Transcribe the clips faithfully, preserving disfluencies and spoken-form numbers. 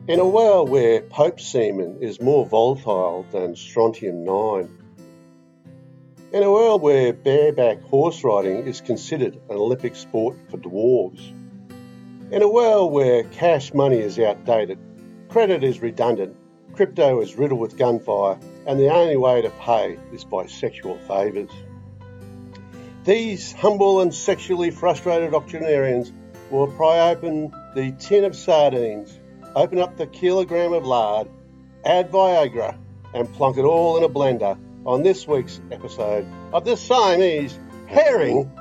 In a world where Pope semen is more volatile than strontium nine, in a world where bareback horse riding is considered an Olympic sport for dwarves, in a world where cash money is outdated, credit is redundant, crypto is riddled with gunfire, and the only way to pay is by sexual favours, these humble and sexually frustrated octogenarians will pry open the tin of sardines, open up the kilogram of lard, add Viagra, and plonk it all in a blender on this week's episode of the Siamese Herring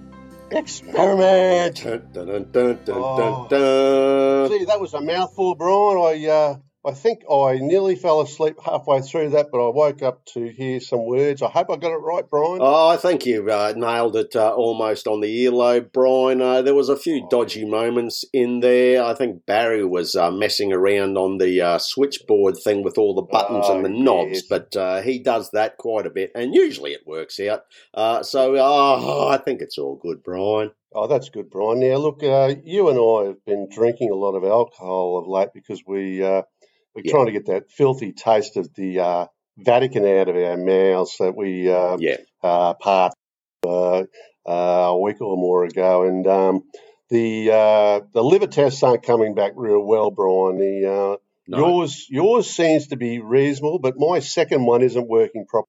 Experiment. Dun, dun, dun, dun, dun, Oh. dun. Gee, that was a mouthful, Brian. I uh, I think I nearly fell asleep halfway through that, but I woke up to hear some words. I hope I got it right, Brian. Oh, I think you uh, nailed it uh, almost on the earlobe, Brian. Uh, there was a few dodgy moments in there. I think Barry was uh, messing around on the uh, switchboard thing with all the buttons Oh, and the knobs, yes. but uh, he does that quite a bit, and usually it works out. Uh, so oh, I think it's all good, Brian. Oh, that's good, Brian. Now, look, uh, you and I have been drinking a lot of alcohol of late because we, uh, we're Yeah. trying to get that filthy taste of the uh, Vatican out of our mouths that we uh, Yeah, uh, passed uh, uh, a week or more ago. And um, the uh, the liver tests aren't coming back real well, Brian. The, uh, no. yours, yours seems to be reasonable, but my second one isn't working properly.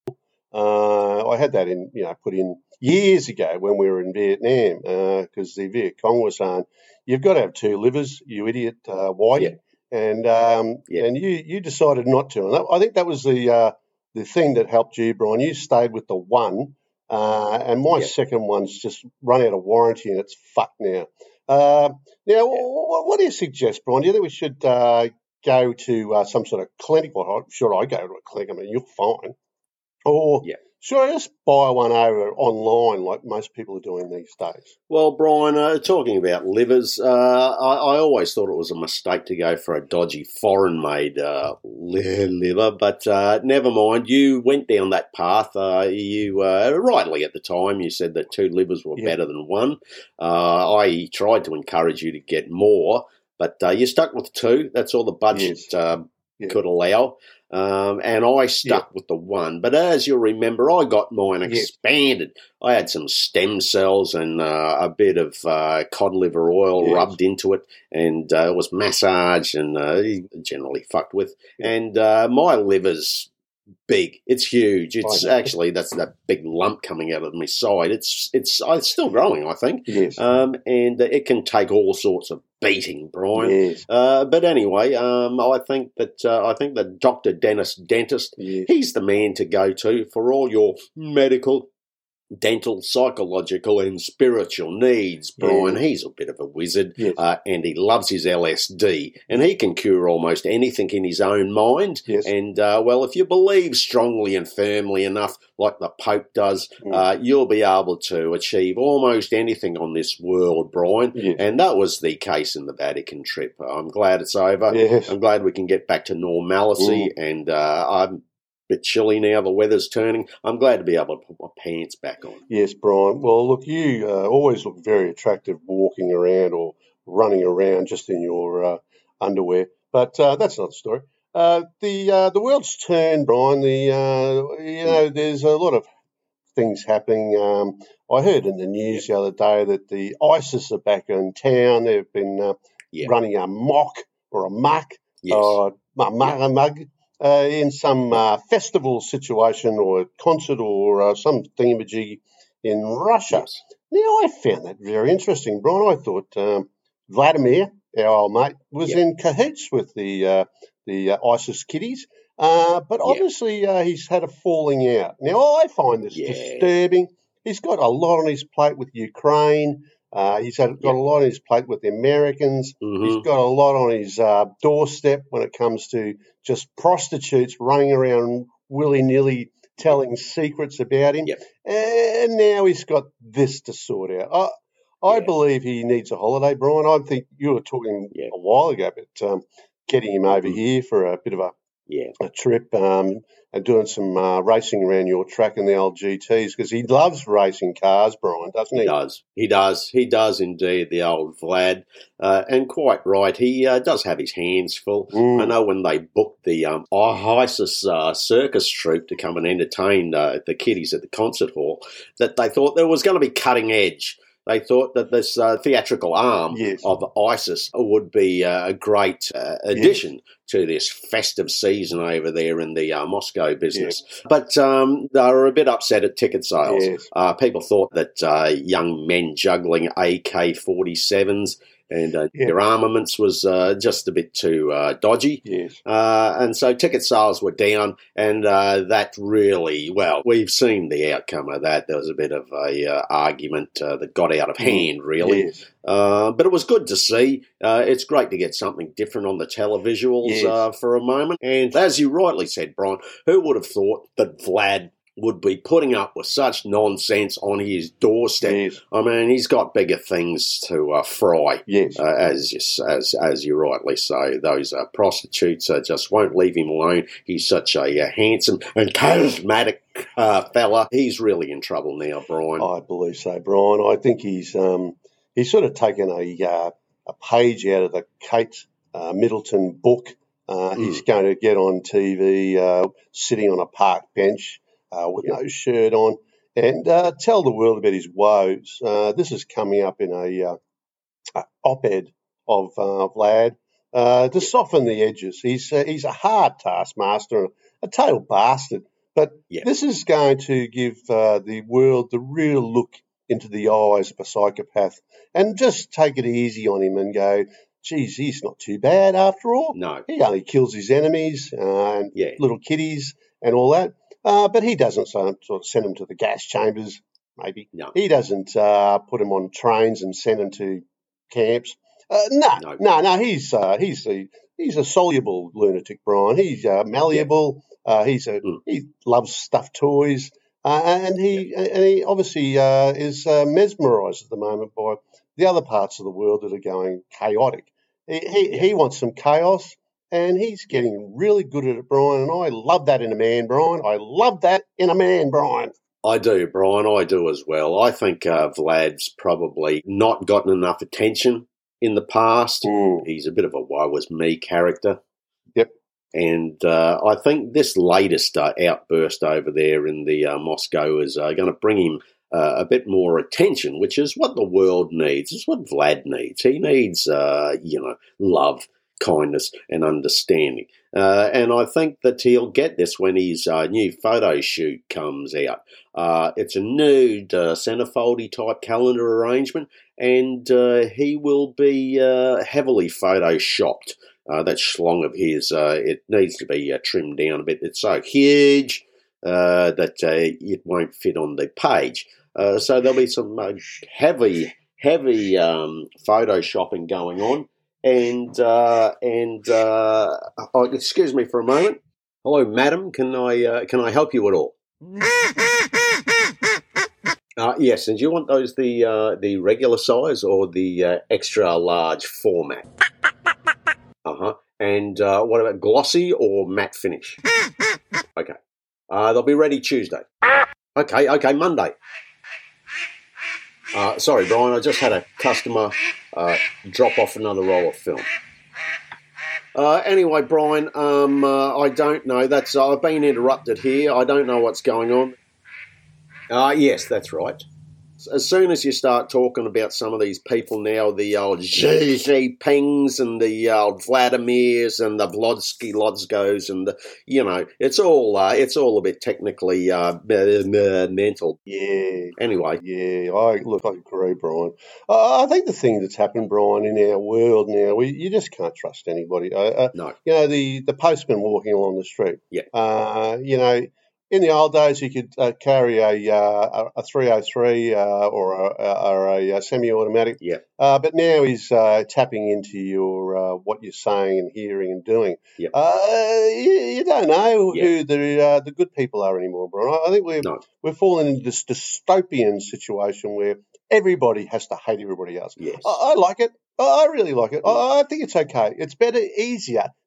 Uh, I had that in, you know, put in years ago when we were in Vietnam because the Viet Cong was saying, you've got to have two livers, you idiot, uh, Whitey. Yeah. And um, Yeah. and you, you decided not to. And that, I think that was the uh, the thing that helped you, Brian. You stayed with the one, uh, and my Yeah. second one's just run out of warranty and it's fucked now. Uh, now, what, what do you suggest, Brian? Do you think we should uh, go to uh, some sort of clinic? Well, I'm sure I go to a clinic. I mean, you're fine. Or Yeah. should I just buy one over online like most people are doing these days? Well, Brian, uh, talking about livers, uh, I, I always thought it was a mistake to go for a dodgy foreign-made uh, li- liver, but uh, never mind. You went down that path. Uh, you uh, rightly at the time you said that two livers were Yeah. better than one. Uh, I tried to encourage you to get more, but uh, you stuck with two. That's all the budget Yes. uh, Yeah. could allow. Um, and I stuck with the one. But as you'll remember, I got mine Yeah. expanded. I had some stem cells and uh, a bit of uh, cod liver oil Yes. rubbed into it, and uh, it was massaged and uh, generally fucked with. Yeah. And uh, my liver's big. It's huge. It's know. actually, that's that big lump coming out of my side. It's it's uh, it's still growing, I think. Yes. Um, and it can take all sorts of beating, Brian. Yes. Uh, but anyway, um, I think that uh, I think that Doctor Dennis Dentist, Yes. he's the man to go to for all your medical, dental, psychological, and spiritual needs, Brian. Yeah. He's a bit of a wizard, Yes. uh, and he loves his L S D, and he can cure almost anything in his own mind. Yes. And, uh, well, if you believe strongly and firmly enough, like the Pope does, Mm. uh, you'll be able to achieve almost anything on this world, Brian. Yes. And that was the case in the Vatican trip. I'm glad it's over. Yes. I'm glad we can get back to normalcy, and uh, I'm a bit chilly now. The weather's turning. I'm glad to be able to put my pants back on. Yes, Brian. Well, look, you uh, always look very attractive walking around or running around just in your uh, underwear. But uh, that's not the story. Uh, the uh, the world's turned, Brian. The uh, you know, there's a lot of things happening. Um, I heard in the news the other day that the ISIS are back in town. They've been uh, Yeah. running a mock or a muck Yes. or a mug, a mug uh, in some uh, festival situation or a concert or uh, some thingamajig in Russia. Yes. Now, I found that very interesting, Brian. I thought um, Vladimir, our old mate, was Yeah. in cahoots with the uh, the uh, ISIS kiddies, uh, but Yeah. obviously uh, he's had a falling out. Now, I find this Yeah. disturbing. He's got a lot on his plate with Ukraine. Uh, he's had, got Yeah. a lot on his plate with the Americans. Mhm. He's got a lot on his uh, doorstep when it comes to just prostitutes running around willy-nilly telling secrets about him. Yep. And now he's got this to sort out. I, I Yeah. believe he needs a holiday, Brian. I think you were talking Yeah. a while ago about um, getting him over Mhm. here for a bit of a Yeah. a trip um, and doing some uh, racing around your track in the old G Ts because he loves racing cars, Brian, doesn't He he? does. He does. He does indeed, the old Vlad. Uh, and quite right. He uh, does have his hands full. Mm. I know when they booked the um, ISIS uh, circus troupe to come and entertain uh, the kiddies at the concert hall, that they thought there was going to be cutting edge. They thought that this uh, theatrical arm Yes. of ISIS would be uh, a great uh, addition yes. to this festive season over there in the uh, Moscow business. Yes. But um, they were a bit upset at ticket sales. Yes. Uh, people thought that uh, young men juggling A K forty-sevens and uh, yeah. their armaments was uh, just a bit too uh, dodgy. Yes. Uh, and so ticket sales were down, and uh, that really, well, we've seen the outcome of that. There was a bit of a uh, argument uh, that got out of hand, really. Yes. Uh, but it was good to see. Uh, it's great to get something different on the televisuals yes. uh, for a moment. And as you rightly said, Brian, who would have thought that Vlad would be putting up with such nonsense on his doorstep? Yes. I mean, he's got bigger things to uh, fry. Yes. Uh, as you, as as you rightly say, those uh, prostitutes uh, just won't leave him alone. He's such a uh, handsome and charismatic uh, fella. He's really in trouble now, Brian. I believe so, Brian. I think he's um, he's sort of taken a uh, a page out of the Kate uh, Middleton book. Uh, mm. He's going to get on T V, uh, sitting on a park bench. Uh, with no shirt on, and uh, tell the world about his woes. Uh, this is coming up in a, uh, a op-ed of uh, Vlad uh, to soften the edges. He's uh, he's a hard taskmaster and a total bastard, but yeah. this is going to give uh, the world the real look into the eyes of a psychopath, and just take it easy on him and go, geez, he's not too bad after all. No. He only kills his enemies uh, and yeah. little kiddies and all that. Uh, but he doesn't sort of send them to the gas chambers, maybe. No. He doesn't uh, put them on trains and send them to camps. Uh, no, no, no, no. He's uh, he's a he's a soluble lunatic, Brian. He's uh, malleable. Yeah. Uh, he's a mm. he loves stuffed toys, uh, and he yeah. and he obviously uh, is uh, mesmerised at the moment by the other parts of the world that are going chaotic. He he, yeah. he wants some chaos. And he's getting really good at it, Brian, and I love that in a man, Brian. I love that in a man, Brian. I do, Brian. I do as well. I think uh, Vlad's probably not gotten enough attention in the past. Mm. He's a bit of a woe was me character. Yep. And uh, I think this latest uh, outburst over there in the uh, Moscow is uh, going to bring him uh, a bit more attention, which is what the world needs. It's what Vlad needs. He needs, uh, you know, love, kindness and understanding. Uh, and I think that he'll get this when his uh, new photo shoot comes out. Uh, it's a nude uh, centerfoldy type calendar arrangement, and uh, he will be uh, heavily photoshopped. Uh, that schlong of his, uh, it needs to be uh, trimmed down a bit. It's so huge uh, that uh, it won't fit on the page. Uh, so there'll be some uh, heavy, heavy um, photoshopping going on. And, uh, and uh, oh, excuse me for a moment. Hello, madam. Can I uh, can I help you at all? Uh, yes, and do you want those the uh, the regular size or the uh, extra large format? Uh-huh. And uh, what about glossy or matte finish? Okay. Uh, they'll be ready Tuesday. Okay, okay, Monday. Uh, sorry, Brian, I just had a customer uh, drop off another roll of film. Uh, anyway, Brian, um, uh, I don't know. That's uh, I've been interrupted here. I don't know what's going on. Uh, yes, that's right. As soon as you start talking about some of these people now, the old Xi Jinpings and the old Vladimirs and the Vlodsky Lodzgos and the, you know, it's all uh, it's all a bit technically uh, mental. Yeah. Anyway. Yeah, I look, I agree, Brian. Uh, I think the thing that's happened, Brian, in our world now, we you just can't trust anybody. Uh, uh, no. You know, the, the postman walking along the street. Yeah. Uh, you know, in the old days, you could uh, carry a uh, a three oh three uh, or a, or a, a semi-automatic. Yeah. Uh, but now he's uh, tapping into your uh, what you're saying and hearing and doing. Yeah. Uh, you, you don't know yeah. who the uh, the good people are anymore, Brian. I think we're no. we're falling into this dystopian situation where everybody has to hate everybody else. Yes. I, I like it. I really like it. I, I think it's okay. It's better, easier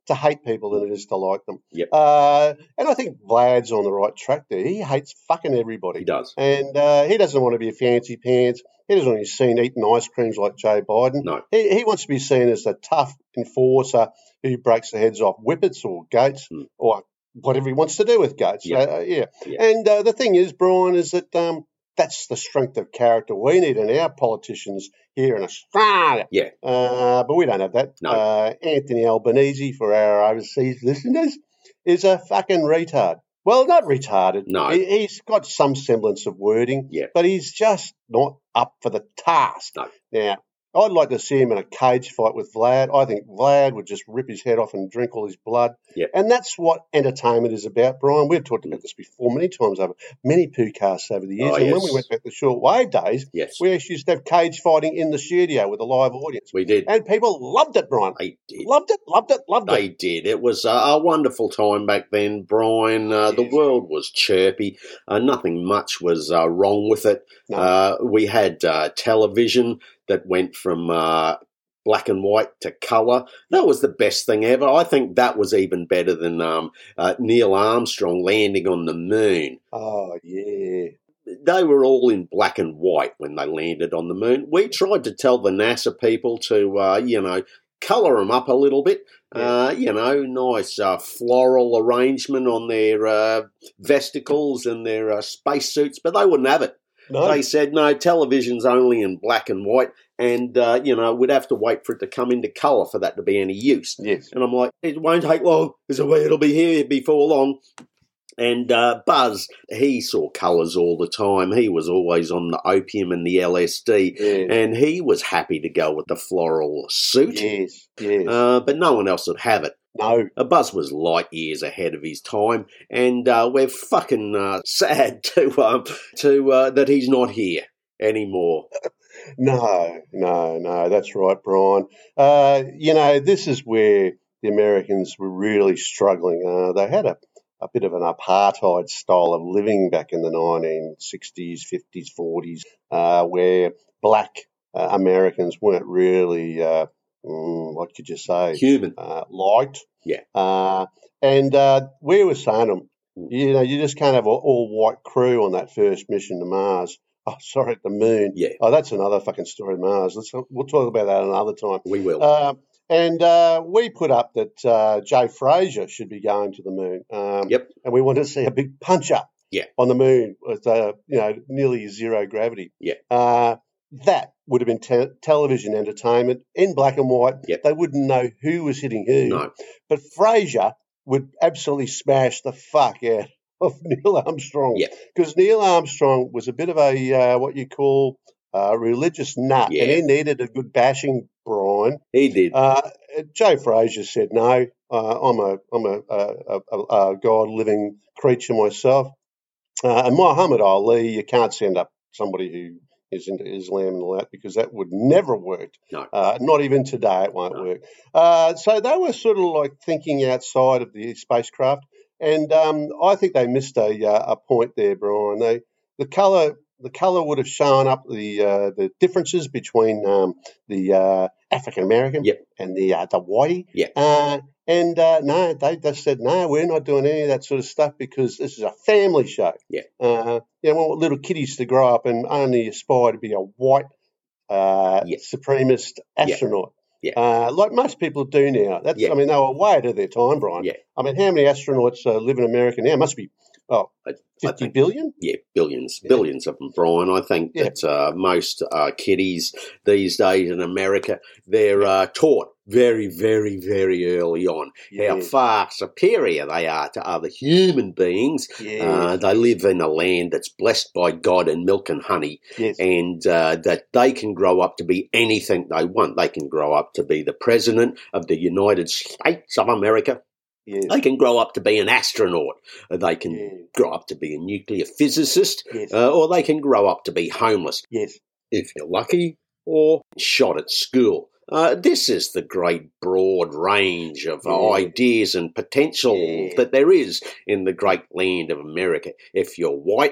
to hate people than it is to like them. Yep. Uh, and I think Vlad's on the right track there. He hates fucking everybody. He does. And uh, he doesn't want to be a fancy pants. He doesn't want to be seen eating ice creams like Joe Biden. No. He, he wants to be seen as a tough enforcer who breaks the heads off whippets or goats mm. or whatever he wants to do with goats. Yep. Uh, yeah. Yep. And uh, the thing is, Brian, is that um, that's the strength of character we need in our politicians here in Australia. Yeah. Uh, but we don't have that. No. Uh, Anthony Albanese, for our overseas listeners, is a fucking retard. Well, not retarded. No. He, he's got some semblance of wording, Yeah. but he's just not up for the task. No. Now, I'd like to see him in a cage fight with Vlad. I think Vlad would just rip his head off and drink all his blood. Yeah. And that's what entertainment is about, Brian. We've talked about this before many times over many podcasts over the years. Oh, and yes. when we went back to short wave days, Yes. we actually used to have cage fighting in the studio with a live audience. We did. And people loved it, Brian. They did. Loved it, loved it, loved They it. did. It was a, a wonderful time back then, Brian. Uh, the Yes. world was chirpy. Uh, nothing much was uh, wrong with it. No. Uh, we had uh, television that went from uh, black and white to colour. That was the best thing ever. I think that was even better than um, uh, Neil Armstrong landing on the moon. Oh, yeah. They were all in black and white when they landed on the moon. We tried to tell the NASA people to, uh, you know, colour them up a little bit. Yeah. Uh, you know, nice uh, floral arrangement on their uh, vesicles and their uh, spacesuits, but they wouldn't have it. No. They said, no, television's only in black and white, and, uh, you know, we'd have to wait for it to come into colour for that to be any use. Yes. And I'm like, it won't take long. There's a way it'll be here before long. And uh, Buzz, he saw colours all the time. He was always on the opium and the L S D, Yeah. and he was happy to go with the floral suit. Yes. Yes. Uh, but no one else would have it. no. Uh, Buzz was light years ahead of his time, and uh, we're fucking uh, sad to um, to uh, that he's not here anymore. No, no, no, that's right, Brian. Uh, you know, this is where the Americans were really struggling. Uh, they had a, a bit of an apartheid style of living back in the nineteen sixties, fifties, forties, uh, where black uh, Americans weren't really, uh, mm, what could you say, Human. uh, liked. Yeah. Uh, and uh, we were saying them, you know, you just can't have an all-white crew on that first mission to Mars. Oh, sorry, at the moon. Yeah. Oh, that's another fucking story, Mars. Let's we'll talk about that another time. We will. Uh, and uh, we put up that uh, Joe Frazier should be going to the moon. Um, Yep. And we wanted to see a big punch up. Yeah. On the moon with uh, you know nearly zero gravity. Yeah. Uh, that would have been te- television entertainment in black and white. Yep. They wouldn't know who was hitting who. No. But Frazier would absolutely smash the fuck out of Neil Armstrong. Yeah. Because Neil Armstrong was a bit of a, uh, what you call, uh, religious nut. Yeah. And he needed a good bashing, Brian. He did. Uh, Joe Frazier said, no, uh, I'm a I'm a, a, a, a God-living creature myself. Uh, and Muhammad Ali, you can't send up somebody who is into Islam and all that because that would never work. No. Uh, not even today it won't No. work. Uh, so they were sort of like thinking outside of the spacecraft. And um, I think they missed a uh, a point there, Brian. They the colour the colour would have shown up the uh, the differences between um, the uh, African American Yep. and the uh, the whitey. Yeah. Uh, and uh, no, they just said no, we're not doing any of that sort of stuff because this is a family show. Yeah. Uh, you know, we want little kiddies to grow up and only aspire to be a white uh, Yeah. supremacist astronaut. Yeah. Uh, like most people do now. That's Yeah. I mean, they were way ahead of their time, Brian. Yeah. I mean, how many astronauts uh, live in America now? Must be, oh, I- I fifty think- billion? Yeah, billions, Yeah. billions of them, Brian. I think Yeah. that uh, most uh, kiddies these days in America, they're uh, taught very, very, very early on how Yes. far superior they are to other human beings. Yes. Uh, they live in a land that's blessed by God and milk and honey, yes. and uh, that they can grow up to be anything they want. They can grow up to be the president of the United States of America. Yes. They can grow up to be an astronaut. They can Yeah. grow up to be a nuclear physicist, Yes. uh, or they can grow up to be homeless, Yes. if you're lucky, or shot at school. Uh, this is the great broad range of uh, Yeah. ideas and potential Yeah. that there is in the great land of America. If you're white,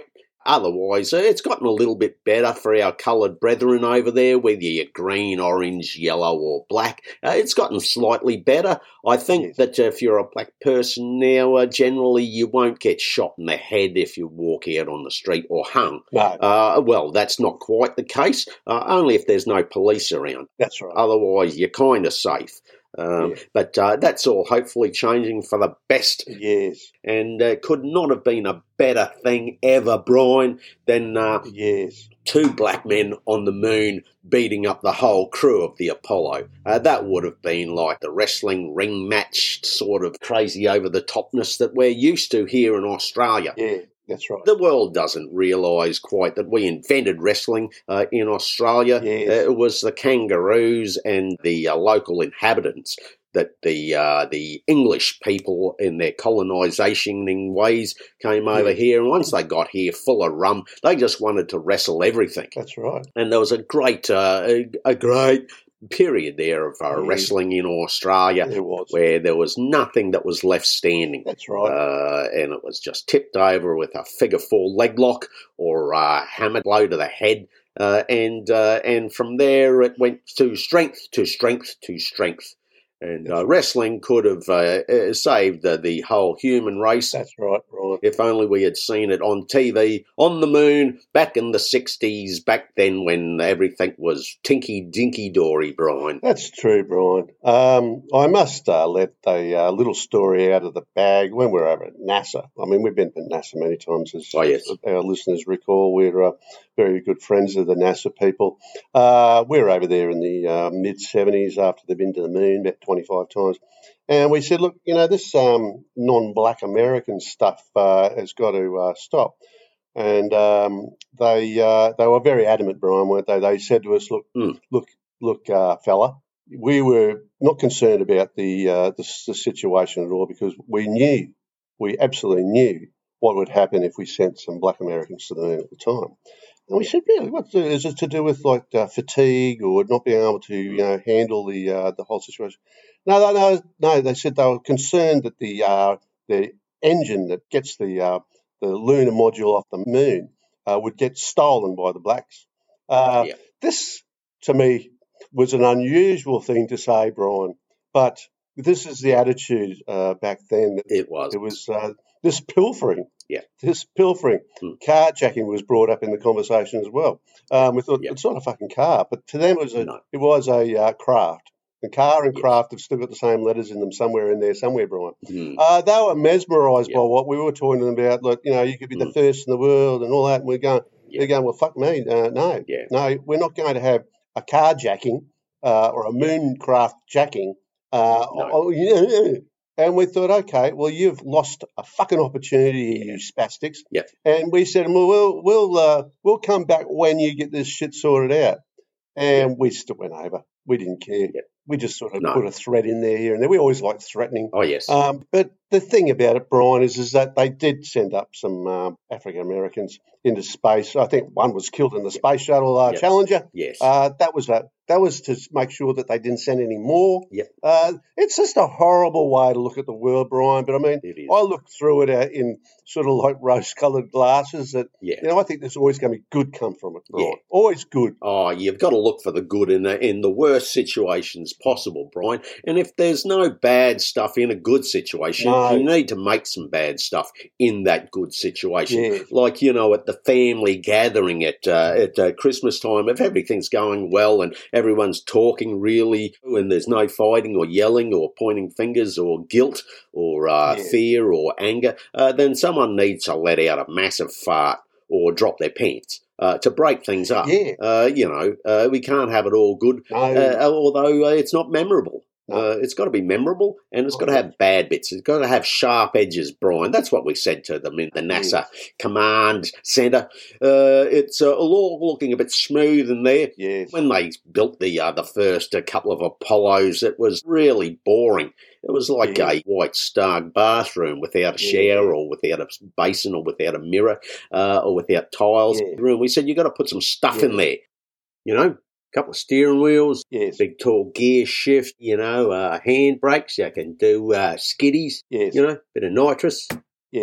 otherwise, uh, it's gotten a little bit better for our coloured brethren over there, whether you're green, orange, yellow or black. Uh, it's gotten slightly better. I think Yes. that if you're a black person now, uh, generally you won't get shot in the head if you walk out on the street or hung. No, Uh, well, that's not quite the case, uh, only if there's no police around. that's right. Otherwise, you're kind of safe. Um, Yeah. But uh, that's all hopefully changing for the best. Yes, And uh, could not have been a better thing ever, Brian, than uh, yes. two black men on the moon beating up the whole crew of the Apollo. Uh, that would have been like the wrestling ring match sort of crazy over-the-topness that we're used to here in Australia. Yeah, that's right. The world doesn't realise quite that we invented wrestling uh, in Australia. Yes. Uh, it was the kangaroos and the uh, local inhabitants that the uh, the English people in their colonisation ways came over Yes. here. And once they got here full of rum, they just wanted to wrestle everything. That's right. And there was a great, uh, a, a great period there of uh, Yes. wrestling in Australia It was. where there was nothing that was left standing. That's right. Uh, and it was just tipped over with a figure four leg lock or a hammer blow to the head. Uh, and uh, and from there it went to strength, to strength, to strength. And uh, wrestling could have uh, uh, saved uh, the whole human race That's right, Brian. if only we had seen it on T V, on the moon, back in the sixties, back then when everything was tinky-dinky-dory, Brian. That's true, Brian. Um, I must uh, let a uh, little story out of the bag when we're over at NASA. I mean, we've been to NASA many times, as, Oh, yes. as our listeners recall. We're uh, very good friends of the NASA people. Uh, we were over there in the uh, mid-seventies after they've been to the moon about twenty-five times. And we said, look, you know, this um, non-black American stuff uh, has got to uh, stop. And um, they uh, they were very adamant, Brian, weren't they? They said to us, look, Mm. look, look, uh, fella, we were not concerned about the, uh, the the situation at all because we knew, we absolutely knew what would happen if we sent some black Americans to the moon at the time. And we said, really, what is it to do with like uh, fatigue or not being able to, you know, handle the uh, the whole situation? No, no, no, no. They said they were concerned that the uh, the engine that gets the uh, the lunar module off the moon uh, would get stolen by the blacks. Uh, Yeah. This, to me, was an unusual thing to say, Brian, but this is the attitude uh, back then. It was. It was uh, this pilfering. Yeah. This pilfering. Hmm. Carjacking was brought up in the conversation as well. Um, we thought, Yeah. it's not a fucking car, but to them it was a, No. it was a uh, craft. And car and Yes. craft have still got the same letters in them somewhere in there, somewhere, Brian. Mm. Uh, they were mesmerised Yeah. by what we were talking to them about. Look, you know, you could be the Mm. first in the world and all that. And we're going, Yeah. they're going, well, fuck me. Uh, no, Yeah. no, we're not going to have a carjacking uh, or a mooncraft jacking. Uh, No. oh, yeah. And we thought, okay, well, you've lost a fucking opportunity, Yeah. you spastics. Yeah. And we said, well, we'll we'll, uh, we'll come back when you get this shit sorted out. And we still went over. We didn't care. Yeah. We just sort of No. put a threat in there here and there. We always like threatening. Oh, yes. Um, but the thing about it, Brian, is, is that they did send up some um, African Americans into space. I think one was killed in the space shuttle uh, Yep. Challenger. yes. Uh, that was a, that was to make sure that they didn't send any more. Yep. Uh, it's just a horrible way to look at the world, Brian. But I mean, It is. I look through it uh, in sort of like rose-coloured glasses. That Yeah. you know, I think there's always going to be good come from it, Brian. Yeah. Always good. Oh, you've got to look for the good in the, in the worst situations possible, Brian. And if there's no bad stuff in a good situation, No. you need to make some bad stuff in that good situation. Yeah. Like, you know, at the family gathering at uh, at uh, Christmas time, if everything's going well and everyone's talking really, and there's no fighting or yelling or pointing fingers or guilt or uh, Yeah. fear or anger, uh, then someone needs to let out a massive fart or drop their pants. Uh, to break things up. Yeah. Uh, you know, uh, we can't have it all good, No. uh, although uh, it's not memorable. No. Uh, it's got to be memorable, and it's Oh, got to yeah. have bad bits. It's got to have sharp edges, Brian. That's what we said to them in the NASA Command Centre. Uh, it's uh, all looking a bit smooth in there. Yes. When they built the uh, the first uh, couple of Apollos, it was really boring. It was like Yeah. a white stark bathroom without a Yeah. shower or without a basin or without a mirror uh, or without tiles. Yeah. Room. We said, you've got to put some stuff in Yeah. there. You know, a couple of steering wheels, Yes. big tall gear shift, you know, uh, hand brakes. You can do uh, skiddies, Yes. you know, bit of nitrous. Yes.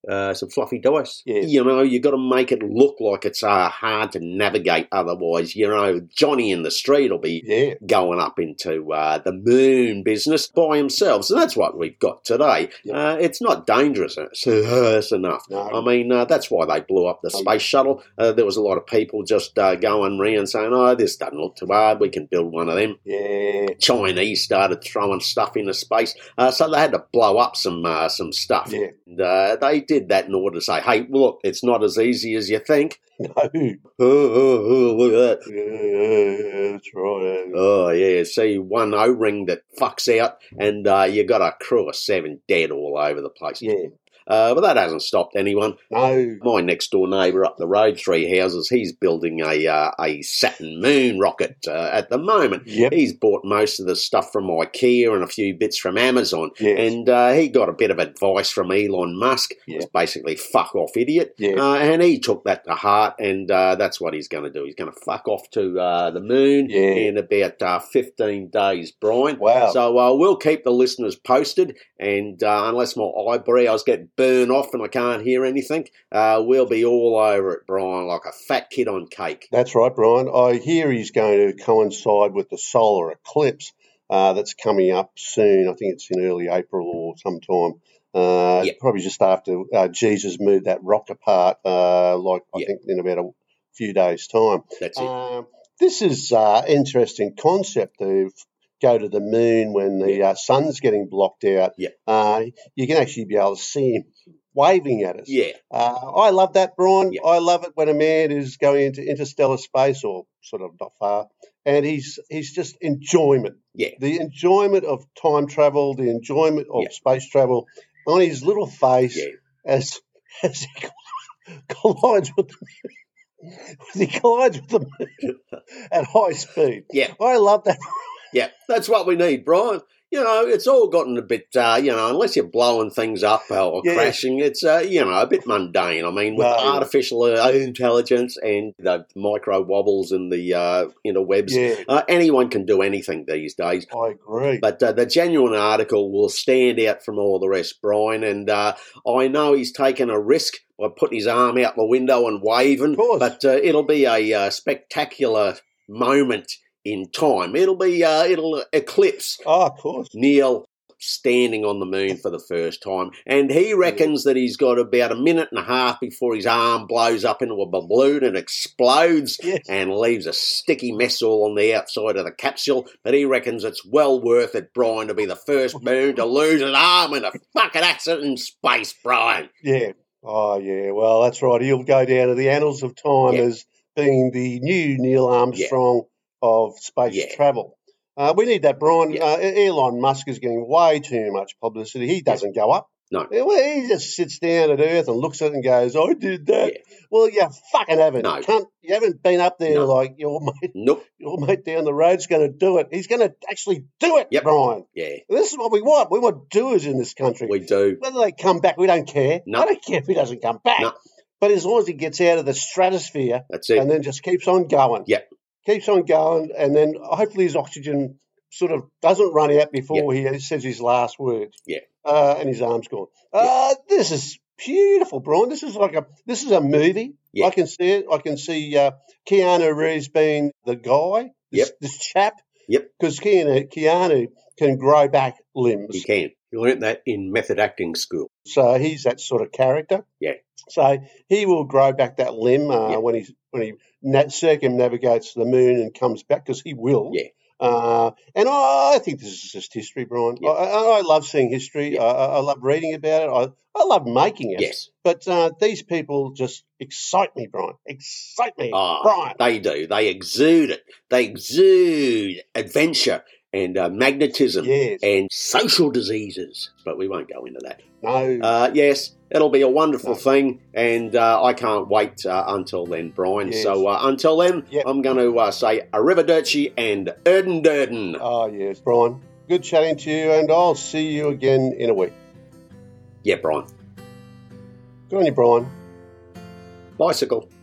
Uh, some fluffy dice. Yes. You know, you got to make it look like it's uh, hard to navigate. Otherwise, you know, Johnny in the street will be Yeah. going up into uh, the moon business by himself. So that's what we've got today. Yep. Uh, it's not dangerous it's enough. No. I mean, uh, that's why they blew up the space shuttle. Uh, there was a lot of people just uh, going around saying, oh, this doesn't look too hard. We can build one of them. Yeah. Chinese started throwing stuff into space. Uh, so they had to blow up some uh, some stuff. Yeah. And, uh, they did that in order to say, hey, look, it's not as easy as you think. No. Oh, oh, oh, look at that. Yeah, that's right. Oh, yeah. See, one O-ring that fucks out, and uh, you got a crew of seven dead all over the place. Yeah. Uh, but that hasn't stopped anyone. No. My next door neighbour up the road, three houses, he's building a uh, a Saturn moon rocket uh, at the moment. Yep. He's bought most of the stuff from IKEA and a few bits from Amazon. Yes. And uh, he got a bit of advice from Elon Musk. Yeah. It's basically fuck off, idiot. Yeah. Uh, and he took that to heart, and uh, that's what he's going to do. He's going to fuck off to uh, the moon Yeah. in about uh, fifteen days, Brian. Wow. So uh, we'll keep the listeners posted, and uh, unless my eyebrows get burned off and I can't hear anything, uh, we'll be all over it, Brian, like a fat kid on cake. That's right, Brian. I hear he's going to coincide with the solar eclipse uh, that's coming up soon. I think it's in early April or sometime. Uh, Yep. Probably just after uh, Jesus moved that rock apart, uh, like I Yep. think in about a few days' time. That's it. Um, this is uh, interesting concept to f- go to the moon when the uh, sun's getting blocked out. Yep. Uh, you can actually be able to see him waving at us. Yeah, Uh, I love that, Brian. Yeah. I love it when a man is going into interstellar space, or sort of not far, and he's he's just enjoyment. yeah, The enjoyment of time travel, the enjoyment of Yeah. space travel on his little face yeah. as as he collides with the, as he collides with the moon at high speed. Yeah. I love that. Yeah, that's what we need, Brian. You know, it's all gotten a bit, uh, you know, unless you're blowing things up or, or Yeah. crashing, it's, uh, you know, a bit mundane. I mean, with No. artificial uh, intelligence and the micro wobbles and the uh, interwebs, Yeah, uh, anyone can do anything these days. I agree. But uh, the genuine article will stand out from all the rest, Brian. And uh, I know he's taken a risk by putting his arm out the window and waving, Of course. but uh, it'll be a uh, spectacular moment in time. It'll be, uh, it'll eclipse Oh, of course. Neil standing on the moon for the first time. And he reckons that he's got about a minute and a half before his arm blows up into a balloon and explodes Yes. and leaves a sticky mess all on the outside of the capsule. But he reckons it's well worth it, Brian, to be the first moon to lose an arm in a fucking accident in space, Brian. Yeah. Oh, yeah. Well, that's right. He'll go down to the annals of time Yeah. as being the new Neil Armstrong of space Yeah. travel. Uh, we need that, Brian. Yeah. Uh, Elon Musk is getting way too much publicity. He doesn't go up. No. Well, he just sits down at Earth and looks at it and goes, I did that. Yeah. Well, you fucking haven't. No. Cunt. You haven't been up there No. like your mate, Nope. your mate down the road's going to do it. He's going to actually do it, Yep. Brian. Yeah, This is what we want. We want doers in this country. we do. Whether they come back, we don't care. No. I don't care if he doesn't come back. No. But as long as he gets out of the stratosphere That's it. and then just keeps on going. Yep. Keeps on going, and then hopefully his oxygen sort of doesn't run out before he says his last words. Yeah. Uh, and his arm's gone. Uh, this is beautiful, Brian. This is like a this is a movie. Yeah. I can see it. I can see uh, Keanu Reeves being the guy. This, Yep. this chap. Yep. Because Keanu, Keanu can grow back limbs. You can. You learnt that in method acting school. So he's that sort of character. Yeah. So he will grow back that limb uh, Yeah. when he when he na- circumnavigates the moon and comes back, because he will. Yeah. Uh, and I, I think this is just history, Brian. Yeah. I, I, I love seeing history. Yeah. I, I I love reading about it. I, I love making it. Yes. But uh, these people just excite me, Brian. Excite me, Ah, Brian. They do. They exude it. They exude adventure and uh, magnetism Yes. and social diseases. But we won't go into that. No. Uh, yes, it'll be a wonderful No. thing, and uh, I can't wait uh, until then, Brian. Yes. So uh, until then, Yep. I'm going to uh, say arrivederci and Erden Durden. Oh, yes, Brian. Good chatting to you, and I'll see you again in a week. Yeah, Brian. Good on you, Brian. Bicycle.